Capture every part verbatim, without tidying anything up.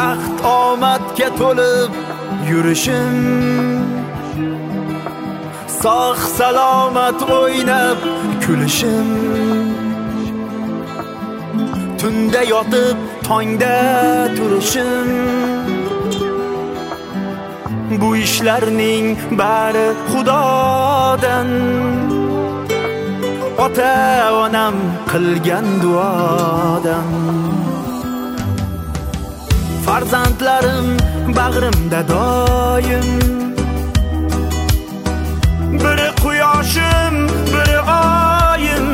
baxt omadga to'lib yurishim, sog' salomat o'ynab kulishim, tunda yotib tongda turishim, bu ishlarning bari Xudodan, ota onam qilgan duodan. Farzandlarim bag'rimda doim, biri quyoshim, biri oyim,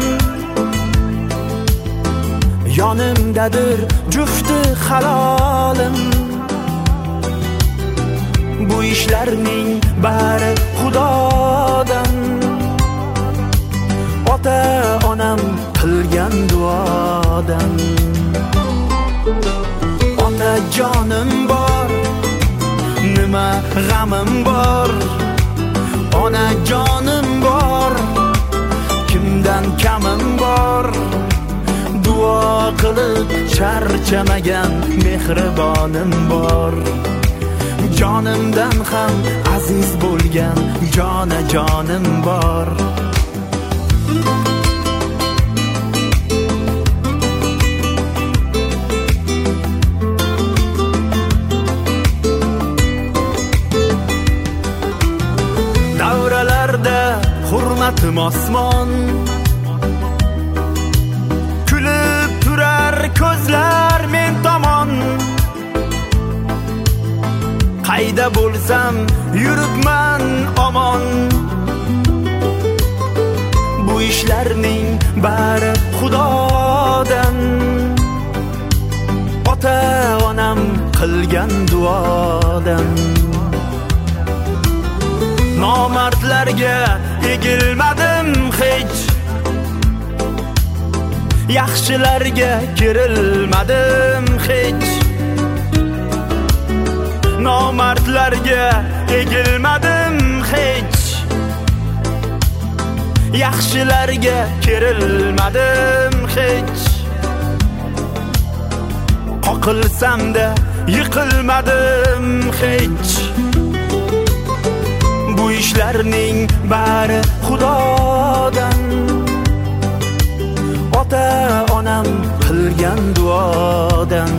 yonimdadir jufti halolim. Bu ishlarning bari Xudodan, ota onam qilgan duodan. Ona jonim bor, nima g'amim bor. Ona jonim bor, kimdan kamim bor. Duo qilib charchamagan mehribonim bor. Jonimdan ham aziz bo'lgan jona jonim bor. Davralarda hurmatim osmon, kulib turar ko'zlar men tomon. Qayda bo'lsam yuribman omon, bu ishlarning bari Xudodan, ota onam qilgan duodan. Nomardlarga egilmadim hech, yaxshilarga kerilmadim hech. Nomardlarga egilmadim hech, yaxshilarga kerilmadim hech. Qoqilsam-da yiqilmadim hech, bu ishlarning bari Xudodan, ota onam qilgan duodan.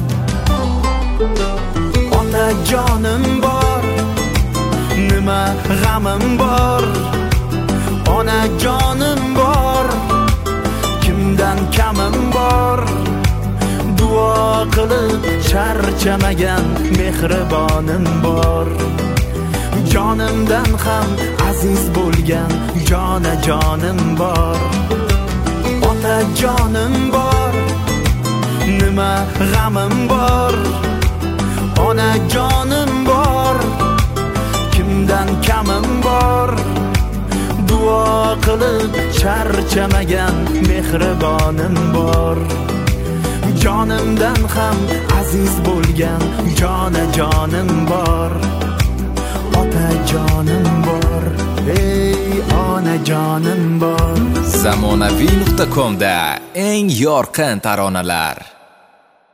Ona jonim bor, nima g'amim bor. Ona jonim bor, kimdan kamim bor. Duo qilib charchamagan mehribonim bor. Jonimdan ham aziz bo'lgan jona jonim bor. Ota jonim bor, nima g'amim bor. Ona jonim bor, kimdan kamim bor. Duo qilib charchamagan mehribonim bor. Jonimdan ham aziz bo'lgan jona jonim bor. Ota jonim bor, ey ona jonim bor. zamonaviy nuqta com da eng yorqin taronalar.